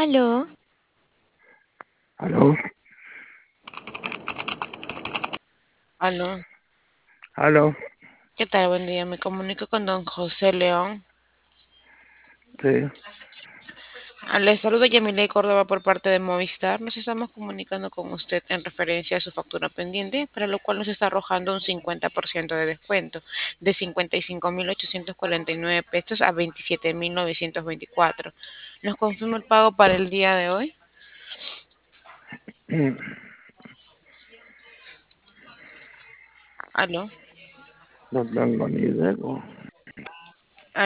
Aló, ¿Aló? aló, ¿Aló? ¿qué tal? Buen día, me comunico con don José León. Sí. Le saludo Yamilei Córdoba por parte de Movistar. Nos estamos comunicando con usted en referencia a su factura pendiente, para lo cual nos está arrojando un 50% de descuento, de 55.849 pesos a 27.924. ¿Nos confirma el pago para el día de hoy? Aló. No tengo ni idea.